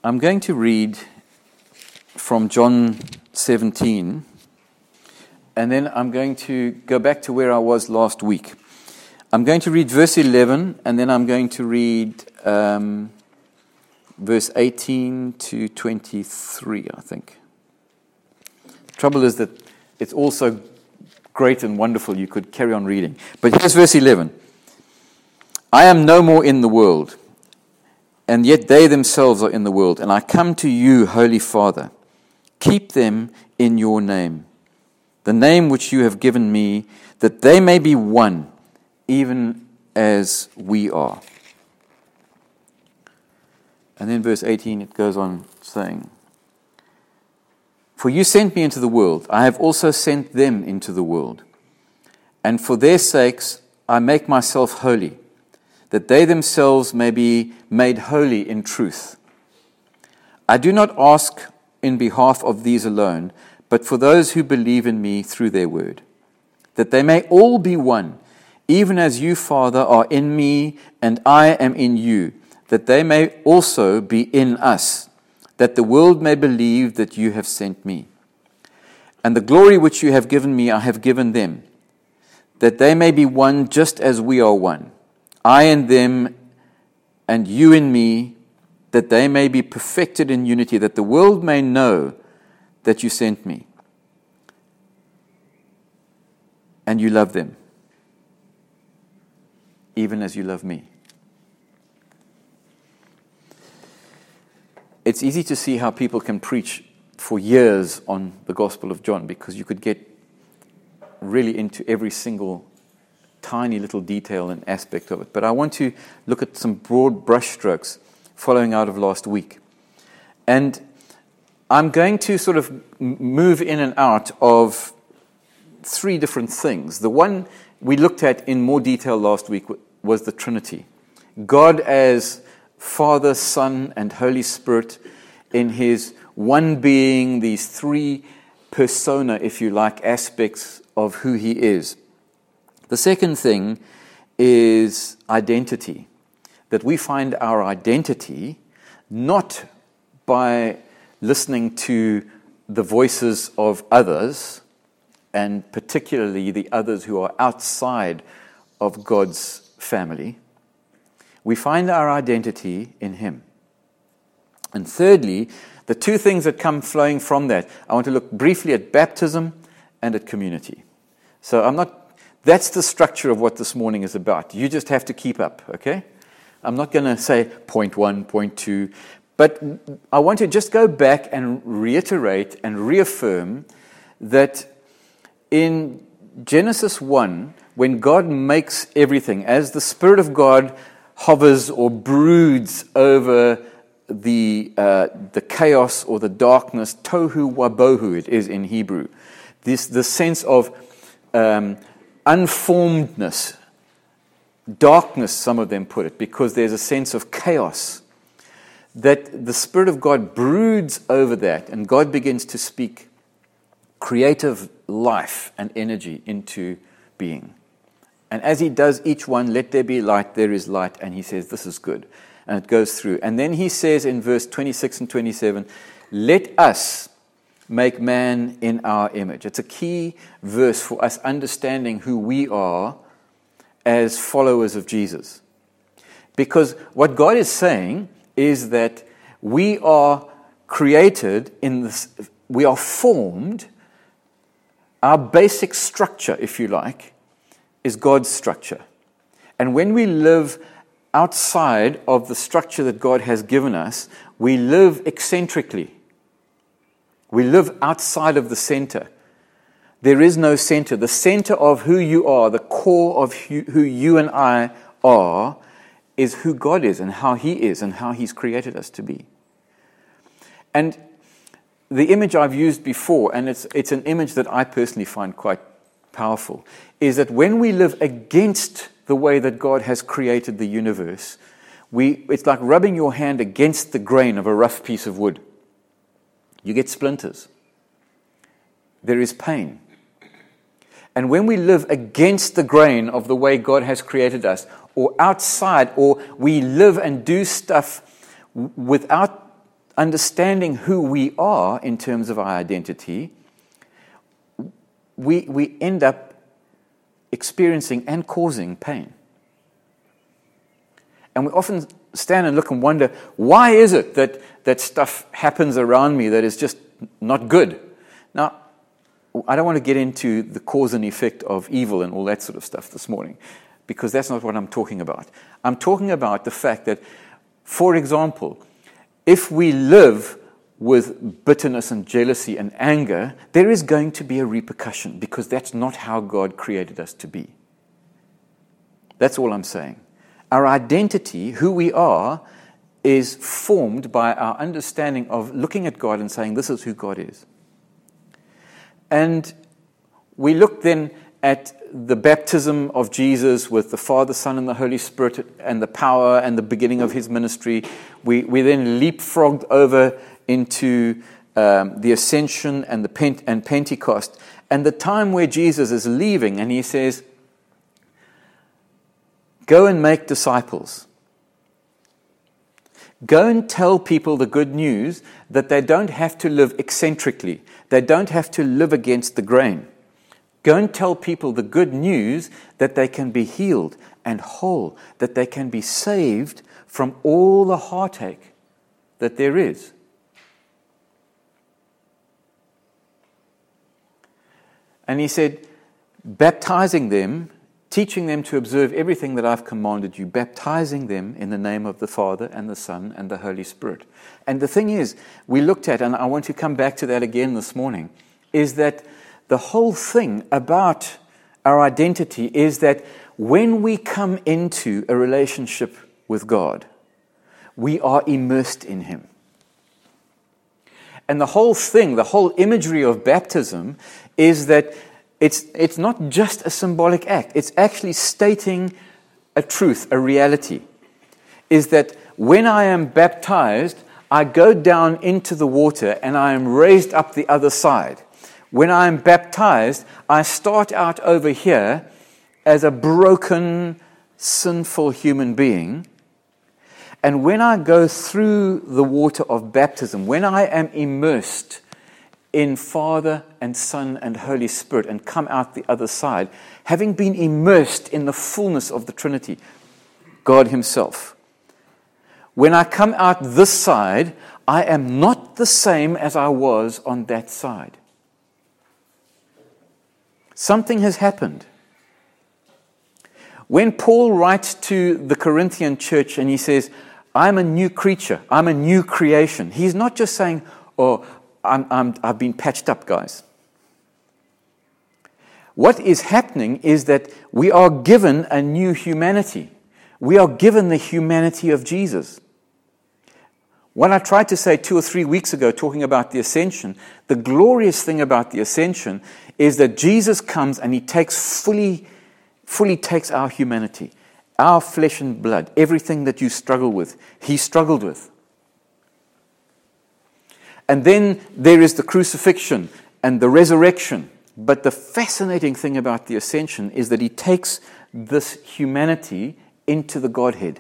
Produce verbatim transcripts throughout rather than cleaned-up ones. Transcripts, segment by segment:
I'm going to read from John seventeen, and then I'm going to go back to where I was last week. I'm going to read verse eleven, and then I'm going to read um, verse eighteen to twenty-three, I think. The trouble is that it's also great and wonderful. You could carry on reading. But here's verse eleven. I am no more in the world, and yet they themselves are in the world. And I come to you, Holy Father. Keep them in your name, the name which you have given me, that they may be one, even as we are. And then verse eighteen, it goes on saying, For you sent me into the world, I have also sent them into the world. And for their sakes I make myself holy, that they themselves may be made holy in truth. I do not ask in behalf of these alone, but for those who believe in me through their word, that they may all be one, even as you, Father, are in me and I am in you, that they may also be in us, that the world may believe that you have sent me. And the glory which you have given me I have given them, that they may be one just as we are one, I and them, and you in me, that they may be perfected in unity, that the world may know that you sent me, and you love them, even as you love me. It's easy to see how people can preach for years on the Gospel of John, because you could get really into every single tiny little detail and aspect of it. But I want to look at some broad brushstrokes following out of last week. And I'm going to sort of move in and out of three different things. The one we looked at in more detail last week was the Trinity. God as Father, Son, and Holy Spirit in His one being, these three persona, if you like, aspects of who He is. The second thing is identity, that we find our identity not by listening to the voices of others, and particularly the others who are outside of God's family. We find our identity in Him. And thirdly, the two things that come flowing from that, I want to look briefly at baptism and at community. So I'm not That's the structure of what this morning is about. You just have to keep up, okay? I'm not going to say point one, point two, but I want to just go back and reiterate and reaffirm that in Genesis one, when God makes everything, as the Spirit of God hovers or broods over the uh, the chaos or the darkness, tohu wabohu it is in Hebrew, this the sense of um, unformedness, darkness, some of them put it, because there's a sense of chaos, that the Spirit of God broods over that, and God begins to speak creative life and energy into being. And as He does each one, let there be light, there is light, and He says, this is good. And it goes through. And then He says in verse twenty-six and twenty-seven, let us make man in our image. It's a key verse for us understanding who we are as followers of Jesus. Because what God is saying is that we are created in this, we are formed, our basic structure, if you like, is God's structure. And when we live outside of the structure that God has given us, we live eccentrically. We live outside of the center. There is no center. The center of who you are, the core of who you and I are, is who God is and how He is and how He's created us to be. And the image I've used before, and it's it's an image that I personally find quite powerful, is that when we live against the way that God has created the universe, we it's like rubbing your hand against the grain of a rough piece of wood. You get splinters. There is pain. And when we live against the grain of the way God has created us, or outside, or we live and do stuff without understanding who we are in terms of our identity, we, we end up experiencing and causing pain. And we often stand and look and wonder, why is it that, that stuff happens around me that is just not good? Now, I don't want to get into the cause and effect of evil and all that sort of stuff this morning, because that's not what I'm talking about. I'm talking about the fact that, for example, if we live with bitterness and jealousy and anger, there is going to be a repercussion, because that's not how God created us to be. That's all I'm saying. Our identity, who we are, is formed by our understanding of looking at God and saying, this is who God is. And we look then at the baptism of Jesus with the Father, Son, and the Holy Spirit, and the power and the beginning of his ministry. We, we then leapfrogged over into um, the ascension and the Pent- and Pentecost, and the time where Jesus is leaving, and he says, go and make disciples. Go and tell people the good news that they don't have to live eccentrically. They don't have to live against the grain. Go and tell people the good news that they can be healed and whole, that they can be saved from all the heartache that there is. And he said, baptizing them, teaching them to observe everything that I've commanded you, baptizing them in the name of the Father and the Son and the Holy Spirit. And the thing is, we looked at, and I want to come back to that again this morning, is that the whole thing about our identity is that when we come into a relationship with God, we are immersed in him. And the whole thing, the whole imagery of baptism is that It's, it's not just a symbolic act. It's actually stating a truth, a reality. Is that when I am baptized, I go down into the water and I am raised up the other side. When I am baptized, I start out over here as a broken, sinful human being. And when I go through the water of baptism, when I am immersed in Father and Son and Holy Spirit and come out the other side, having been immersed in the fullness of the Trinity, God himself. When I come out this side, I am not the same as I was on that side. Something has happened. When Paul writes to the Corinthian church and he says, I'm a new creature, I'm a new creation, he's not just saying, oh, I'm, I'm, I've been patched up, guys. What is happening is that we are given a new humanity. We are given the humanity of Jesus. What I tried to say two or three weeks ago, talking about the ascension, the glorious thing about the ascension is that Jesus comes and he takes fully, fully takes our humanity, our flesh and blood, everything that you struggle with, he struggled with. And then there is the crucifixion and the resurrection. But the fascinating thing about the ascension is that he takes this humanity into the Godhead.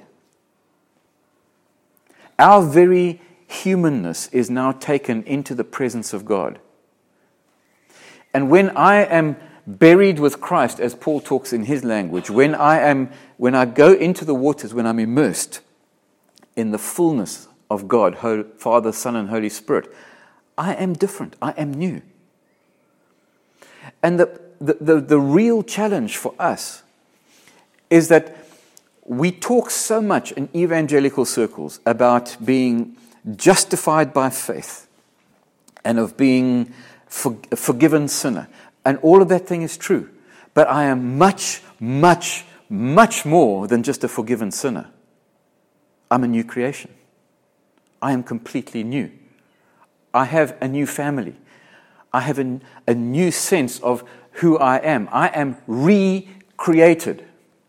Our very humanness is now taken into the presence of God. And when I am buried with Christ, as Paul talks in his language, when I am, when I go into the waters, when I'm immersed in the fullness of God, Father, Son, and Holy Spirit, I am different. I am new. And the, the, the, the real challenge for us is that we talk so much in evangelical circles about being justified by faith and of being for, a forgiven sinner. And all of that thing is true. But I am much, much, much more than just a forgiven sinner. I'm a new creation. I am completely new. I have a new family. I have a, a new sense of who I am. I am recreated.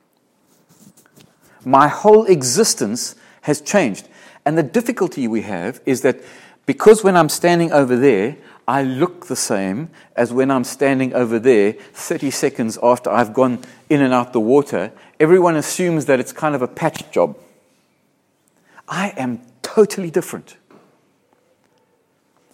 My whole existence has changed. And the difficulty we have is that because when I'm standing over there, I look the same as when I'm standing over there thirty seconds after I've gone in and out the water, everyone assumes that it's kind of a patch job. I am totally different.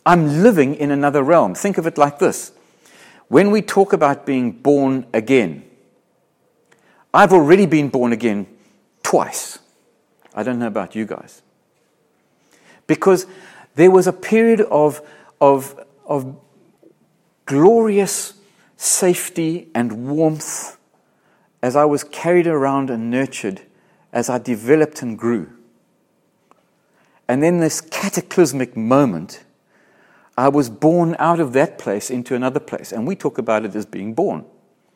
I'm living in another realm. Think of it like this. When we talk about being born again, I've already been born again twice. I don't know about you guys. Because there was a period of, of, of glorious safety and warmth as I was carried around and nurtured as I developed and grew. And then this cataclysmic moment, I was born out of that place into another place. And we talk about it as being born.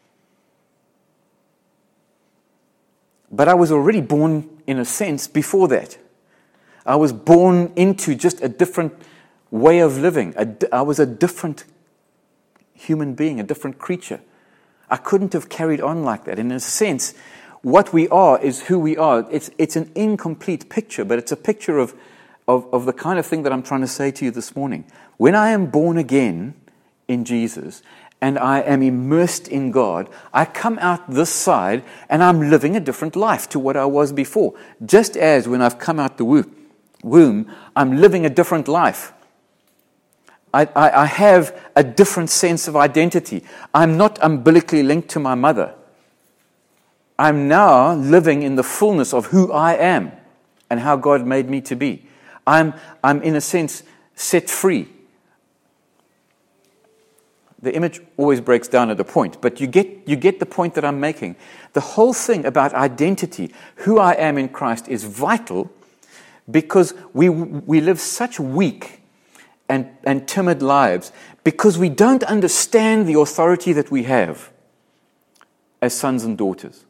But I was already born, in a sense, before that. I was born into just a different way of living. I was a different human being, a different creature. I couldn't have carried on like that. In a sense, what we are is who we are. It's, it's an incomplete picture, but it's a picture of, of, of the kind of thing that I'm trying to say to you this morning. When I am born again in Jesus, and I am immersed in God, I come out this side and I'm living a different life to what I was before. Just as when I've come out the womb, I'm living a different life. I, I, I have a different sense of identity. I'm not umbilically linked to my mother. I'm now living in the fullness of who I am and how God made me to be. I'm, I'm in a sense, set free. The image always breaks down at a point, but you get you get the point that I'm making. The whole thing about identity, who I am in Christ, is vital because we we live such weak and, and timid lives because we don't understand the authority that we have as sons and daughters.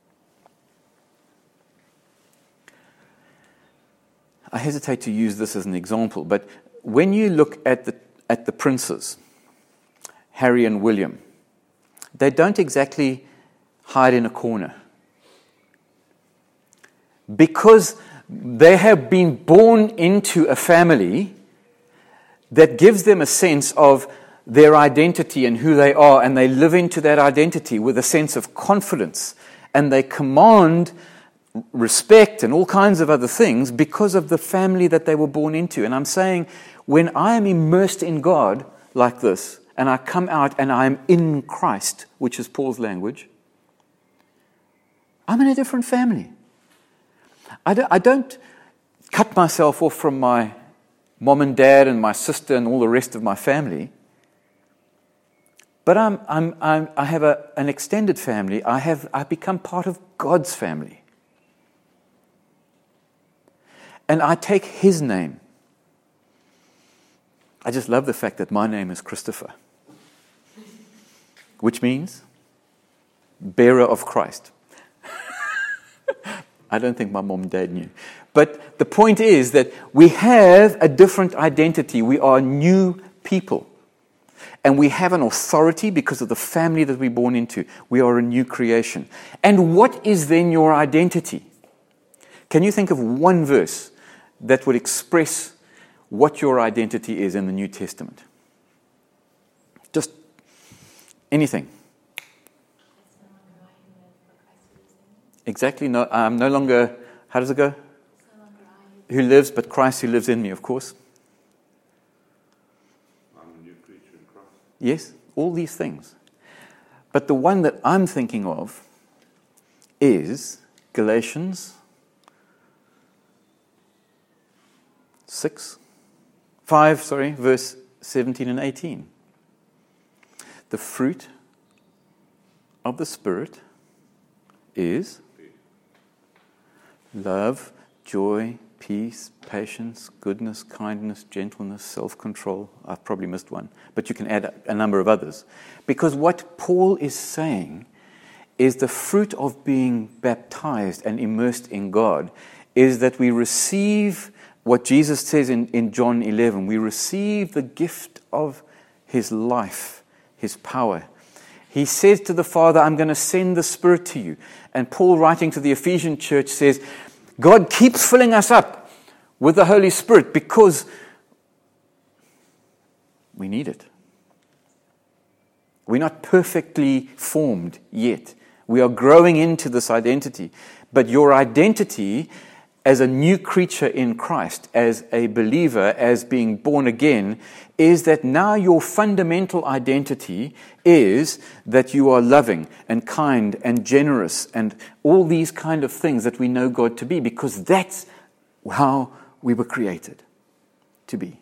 I hesitate to use this as an example, but when you look at the at the princes, Harry and William, they don't exactly hide in a corner. Because they have been born into a family that gives them a sense of their identity and who they are, and they live into that identity with a sense of confidence, and they command respect and all kinds of other things because of the family that they were born into. And I'm saying, when I am immersed in God like this, and I come out and I'm in Christ, which is Paul's language, I'm in a different family. I don't, I don't cut myself off from my mom and dad and my sister and all the rest of my family. But I'm, I'm, I'm, I have a, an extended family. I have, I've become part of God's family. And I take His name. I just love the fact that my name is Christopher, which means bearer of Christ. I don't think my mom and dad knew. But the point is that we have a different identity. We are new people. And we have an authority because of the family that we're born into. We are a new creation. And what is then your identity? Can you think of one verse that would express what your identity is in the New Testament? Just anything. Exactly. No, I'm no longer, how does it go? Who lives, but Christ who lives in me, of course. I'm a new creature in Christ. Yes, all these things. But the one that I'm thinking of is Galatians six. five, sorry, verse seventeen and eighteen. The fruit of the Spirit is love, joy, peace, patience, goodness, kindness, gentleness, self-control. I've probably missed one, but you can add a number of others. Because what Paul is saying is the fruit of being baptized and immersed in God is that we receive what Jesus says in, in John eleven, we receive the gift of His life, His power. He says to the Father, I'm going to send the Spirit to you. And Paul, writing to the Ephesian church, says, God keeps filling us up with the Holy Spirit because we need it. We're not perfectly formed yet. We are growing into this identity. But your identity as a new creature in Christ, as a believer, as being born again, is that now your fundamental identity is that you are loving and kind and generous and all these kind of things that we know God to be, because that's how we were created to be.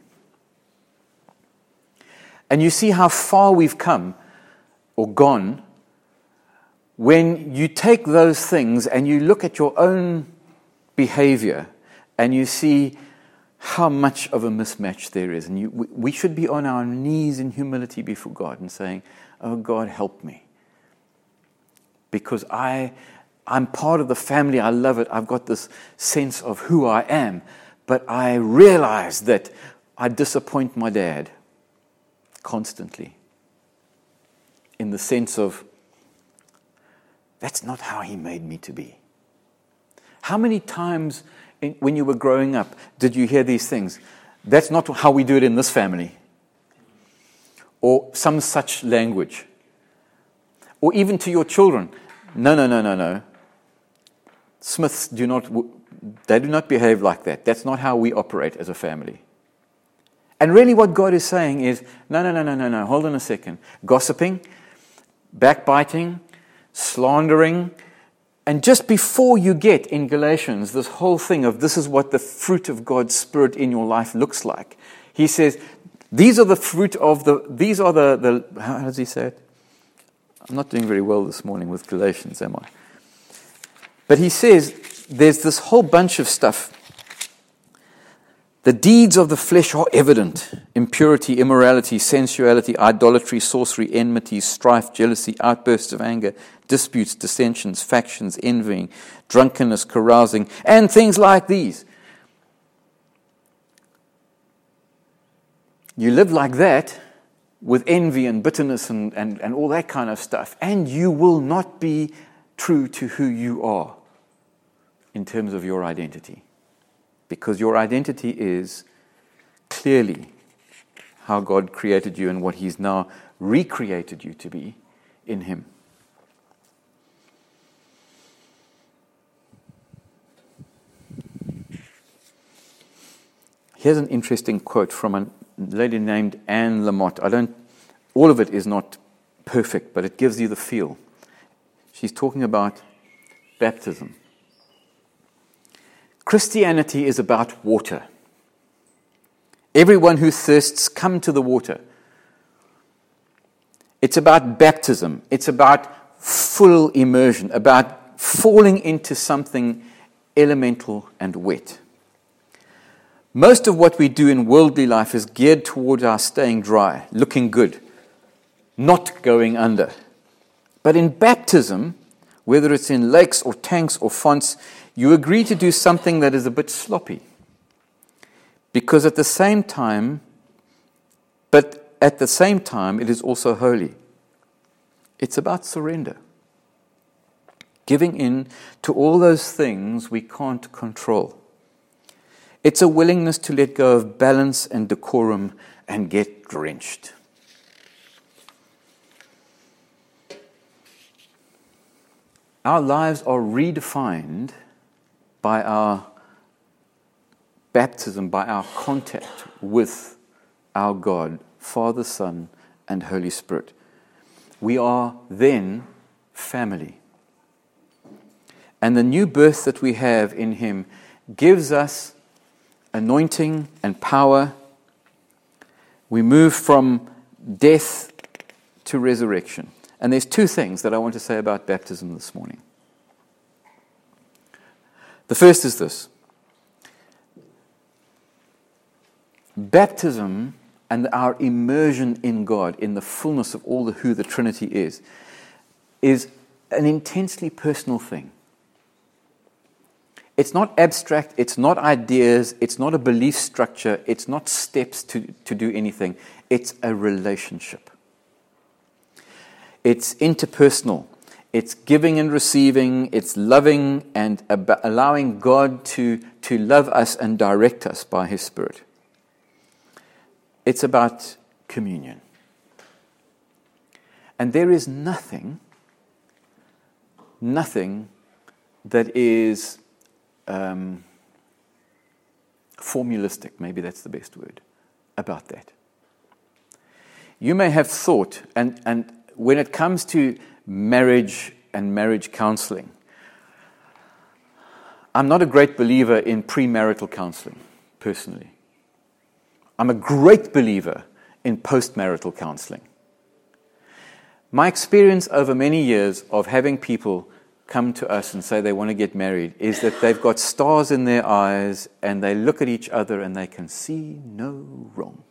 And you see how far we've come or gone when you take those things and you look at your own behavior and you see how much of a mismatch there is. And you, we, we should be on our knees in humility before God and saying, oh God, help me. Because I, I'm part of the family, I love it, I've got this sense of who I am, but I realize that I disappoint my dad constantly. In the sense of, that's not how he made me to be. How many times in, when you were growing up did you hear these things? That's not how we do it in this family. Or some such language. Or even to your children. No, no, no, no, no. Smiths do not, they do not behave like that. That's not how we operate as a family. And really what God is saying is, no, no, no, no, no, no, hold on a second. Gossiping, backbiting, slandering, and just before you get in Galatians this whole thing of this is what the fruit of God's Spirit in your life looks like, he says, these are the fruit of the, these are the, the how does he say it? I'm not doing very well this morning with Galatians, am I? But he says, there's this whole bunch of stuff. The deeds of the flesh are evident: impurity, immorality, sensuality, idolatry, sorcery, enmity, strife, jealousy, outbursts of anger, disputes, dissensions, factions, envying, drunkenness, carousing, and things like these. You live like that with envy and bitterness and, and, and all that kind of stuff, and you will not be true to who you are in terms of your identity. Because your identity is clearly how God created you and what He's now recreated you to be in Him. Here's an interesting quote from a lady named Anne Lamott. I don't, all of it is not perfect, but it gives you the feel. She's talking about baptism. Christianity is about water. Everyone who thirsts, come to the water. It's about baptism. It's about full immersion, about falling into something elemental and wet. Most of what we do in worldly life is geared towards our staying dry, looking good, not going under. But in baptism, whether it's in lakes or tanks or fonts, you agree to do something that is a bit sloppy. Because at the same time, but at the same time, it is also holy. It's about surrender. Giving in to all those things we can't control. It's a willingness to let go of balance and decorum and get drenched. Our lives are redefined by our baptism, by our contact with our God, Father, Son, and Holy Spirit. We are then family. And the new birth that we have in Him gives us anointing and power. We move from death to resurrection. And there's two things that I want to say about baptism this morning. The first is this. Baptism and our immersion in God, in the fullness of all the who the Trinity is, is an intensely personal thing. It's not abstract, it's not ideas, it's not a belief structure, it's not steps to, to do anything. It's a relationship. It's interpersonal. It's giving and receiving. It's loving and ab- allowing God to, to love us and direct us by His Spirit. It's about communion. And there is nothing, nothing that is um, formulistic, maybe that's the best word, about that. You may have thought, and, and when it comes to marriage and marriage counseling, I'm not a great believer in premarital counseling, personally. I'm a great believer in postmarital counseling. My experience over many years of having people come to us and say they want to get married is that they've got stars in their eyes and they look at each other and they can see no wrong.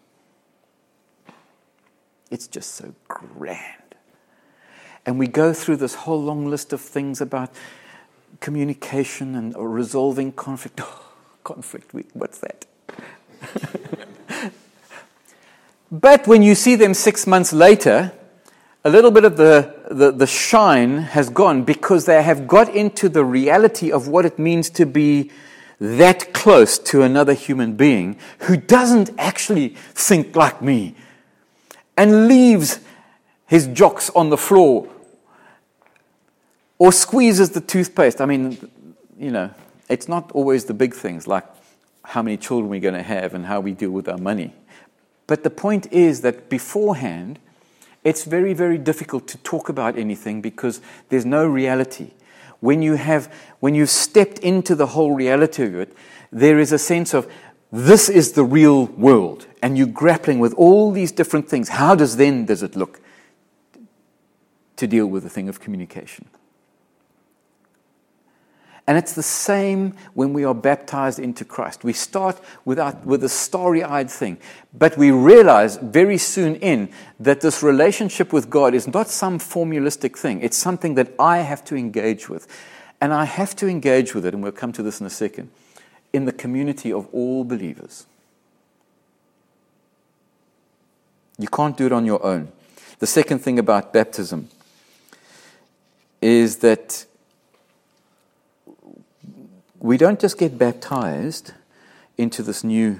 It's just so grand. And we go through this whole long list of things about communication and resolving conflict. Oh, conflict, what's that? But when you see them six months later, a little bit of the, the, the shine has gone because they have got into the reality of what it means to be that close to another human being who doesn't actually think like me and leaves his jocks on the floor or squeezes the toothpaste. I mean, you know, it's not always the big things like how many children we're going to have and how we deal with our money. But the point is that beforehand, it's very, very difficult to talk about anything because there's no reality. When you have, when you've stepped into the whole reality of it, there is a sense of this is the real world, and you're grappling with all these different things. How does then does it look to deal with the thing of communication? And it's the same when we are baptized into Christ. We start with, our, with a starry-eyed thing, but we realize very soon in that this relationship with God is not some formulistic thing. It's something that I have to engage with. And I have to engage with it, and we'll come to this in a second, in the community of all believers. You can't do it on your own. The second thing about baptism is that we don't just get baptized into this new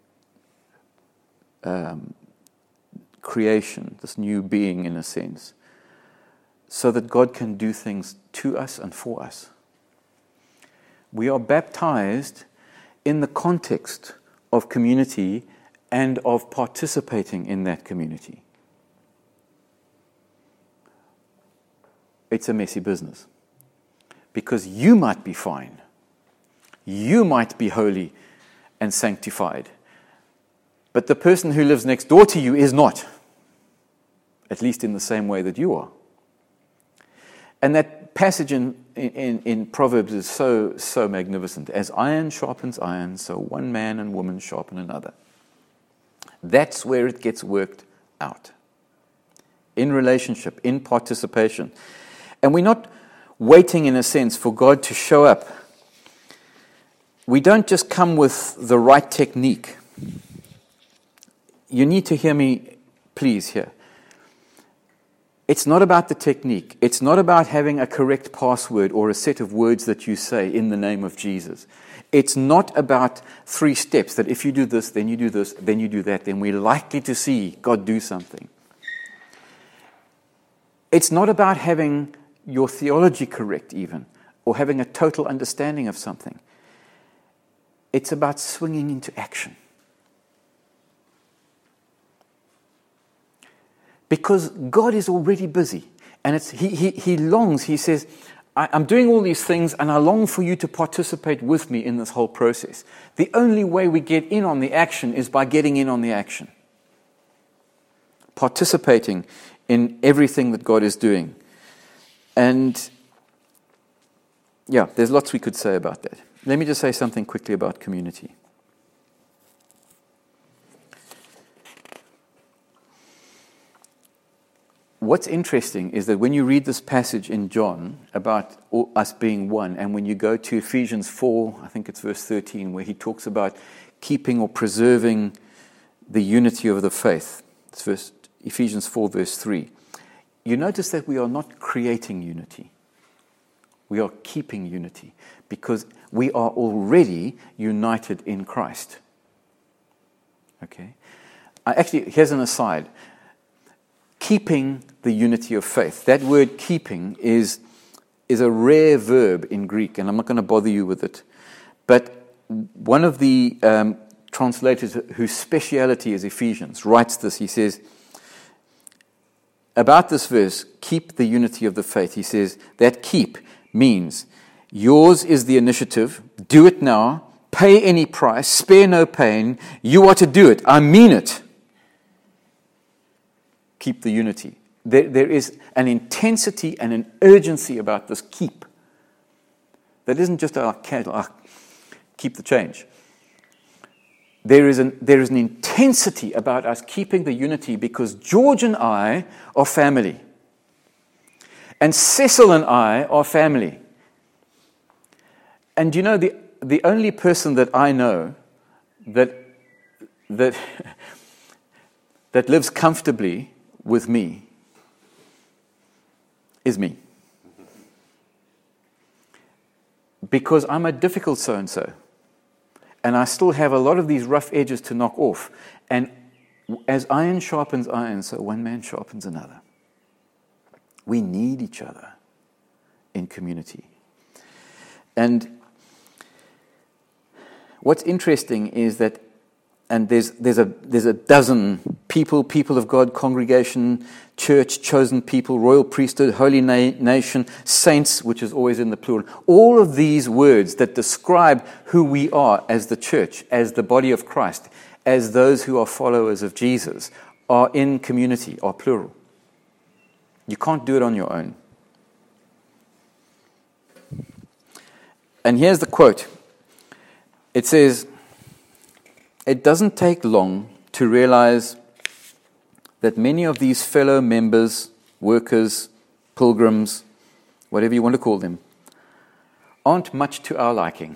um, creation, this new being in a sense, so that God can do things to us and for us. We are baptized in the context of community and of participating in that community. It's a messy business because you might be fine. You might be holy and sanctified. But the person who lives next door to you is not. At least in the same way that you are. And that passage in, in, in Proverbs is so, so magnificent. As iron sharpens iron, so one man and woman sharpen another. That's where it gets worked out. In relationship, in participation. And we're not waiting, in a sense, for God to show up. We don't just come with the right technique. You need to hear me, please, here. It's not about the technique. It's not about having a correct password or a set of words that you say in the name of Jesus. It's not about three steps that if you do this, then you do this, then you do that, then we're likely to see God do something. It's not about having your theology correct even, or having a total understanding of something. It's about swinging into action. Because God is already busy. And it's, he, he, he longs, he says, I, I'm doing all these things and I long for you to participate with me in this whole process. The only way we get in on the action is by getting in on the action. Participating in everything that God is doing. And yeah, there's lots we could say about that. Let me just say something quickly about community. What's interesting is that when you read this passage in John about us being one, and when you go to Ephesians four, I think it's verse thirteen, where he talks about keeping or preserving the unity of the faith. It's verse, Ephesians four, verse three. You notice that we are not creating unity. We are keeping unity because we are already united in Christ. Okay? I actually, here's an aside. Keeping the unity of faith. That word keeping is, is a rare verb in Greek, and I'm not going to bother you with it. But one of the um, translators whose speciality is Ephesians writes this. He says, about this verse, keep the unity of the faith. He says, that keep means yours is the initiative. Do it now. Pay any price. Spare no pain. You are to do it. I mean it. Keep the unity. There, there is an intensity and an urgency about this keep. That isn't just our cattle, our keep the change. There is, an, there is an intensity about us keeping the unity because George and I are family. And Cecil and I are family. And you know, the, the only person that I know that, that, that lives comfortably with me is me. Because I'm a difficult so-and-so. And I still have a lot of these rough edges to knock off. And as iron sharpens iron, so one man sharpens another. We need each other in community. And what's interesting is that, and there's there's a there's a dozen people, people of God, congregation, church, chosen people, royal priesthood, holy na- nation, saints, which is always in the plural. All of these words that describe who we are as the church, as the body of Christ, as those who are followers of Jesus, are in community, are plural. You can't do it on your own. And here's the quote. It says, it doesn't take long to realize that many of these fellow members, workers, pilgrims, whatever you want to call them, aren't much to our liking.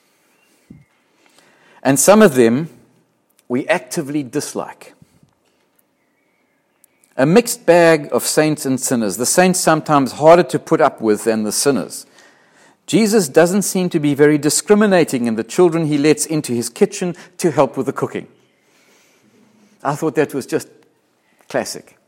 And some of them we actively dislike. A mixed bag of saints and sinners. The saints sometimes harder to put up with than the sinners. Jesus doesn't seem to be very discriminating in the children he lets into his kitchen to help with the cooking. I thought that was just classic.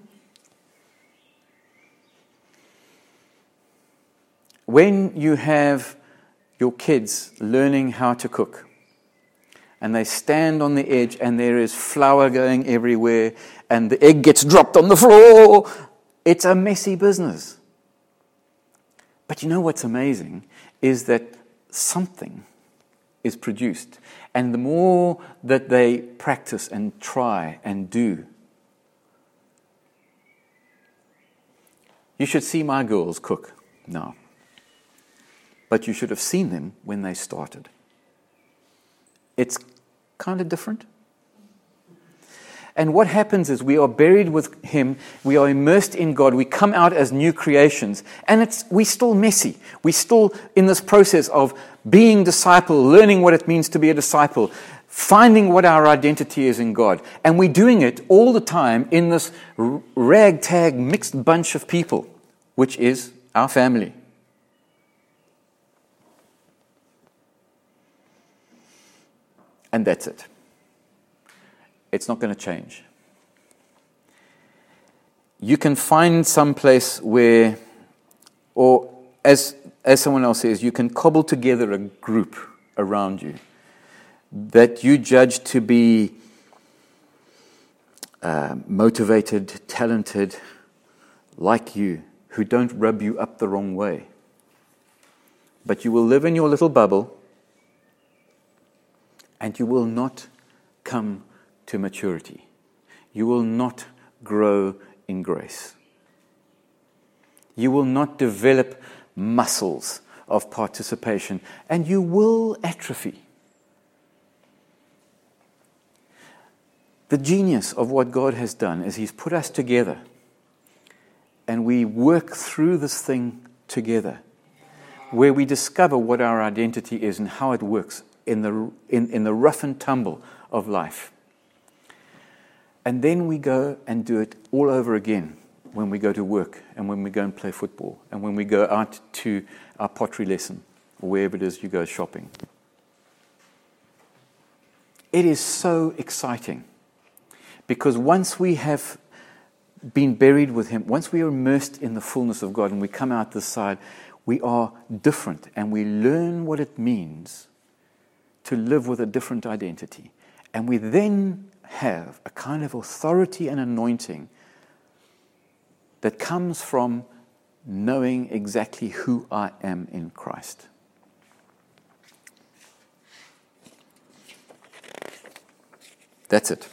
When you have your kids learning how to cook, and they stand on the edge and there is flour going everywhere, and the egg gets dropped on the floor, it's a messy business. But you know what's amazing is that something is produced. And the more that they practice and try and do, you should see my girls cook now. But you should have seen them when they started. It's kind of different. And what happens is we are buried with Him, we are immersed in God, we come out as new creations, and it's we're still messy. We're still in this process of being disciple, learning what it means to be a disciple, finding what our identity is in God. And we're doing it all the time in this ragtag mixed bunch of people, which is our family. And that's it. It's not going to change. You can find some place where, or as as someone else says, you can cobble together a group around you that you judge to be uh, motivated, talented, like you, who don't rub you up the wrong way. But you will live in your little bubble, and you will not come to maturity. You will not grow in grace. You will not develop muscles of participation, and you will atrophy. The genius of what God has done is He's put us together, and we work through this thing together, where we discover what our identity is and how it works in the in, in the rough and tumble of life. And then we go and do it all over again when we go to work and when we go and play football and when we go out to our pottery lesson or wherever it is you go shopping. It is so exciting because once we have been buried with Him, once we are immersed in the fullness of God and we come out this side, we are different and we learn what it means to live with a different identity. And we then have a kind of authority and anointing that comes from knowing exactly who I am in Christ. That's it.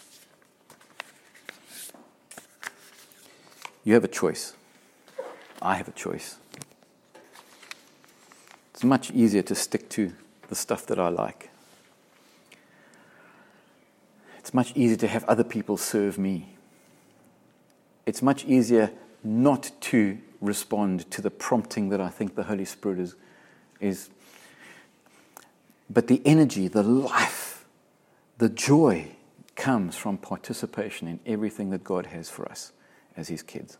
You have a choice. I have a choice. It's much easier to stick to the stuff that I like. It's much easier to have other people serve me. It's much easier not to respond to the prompting that I think the Holy Spirit is. is. But the energy, the life, the joy comes from participation in everything that God has for us as His kids.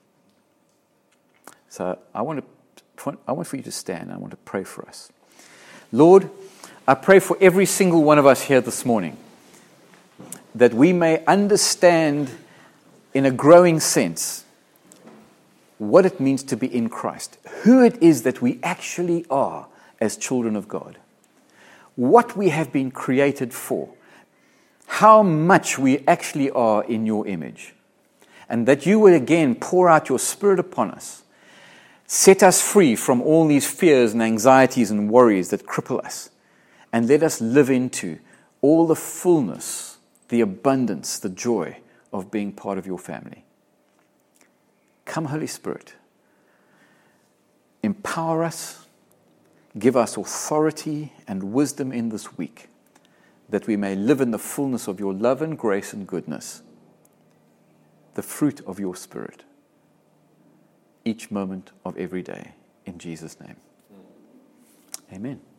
So I want to, I want for you to stand. I want to pray for us. Lord, I pray for every single one of us here this morning that we may understand in a growing sense what it means to be in Christ, who it is that we actually are as children of God, what we have been created for, how much we actually are in your image, and that you will again pour out your Spirit upon us, set us free from all these fears and anxieties and worries that cripple us, and let us live into all the fullness, the abundance, the joy of being part of your family. Come, Holy Spirit, empower us, give us authority and wisdom in this week, that we may live in the fullness of your love and grace and goodness, the fruit of your Spirit, each moment of every day. In Jesus' name. Amen.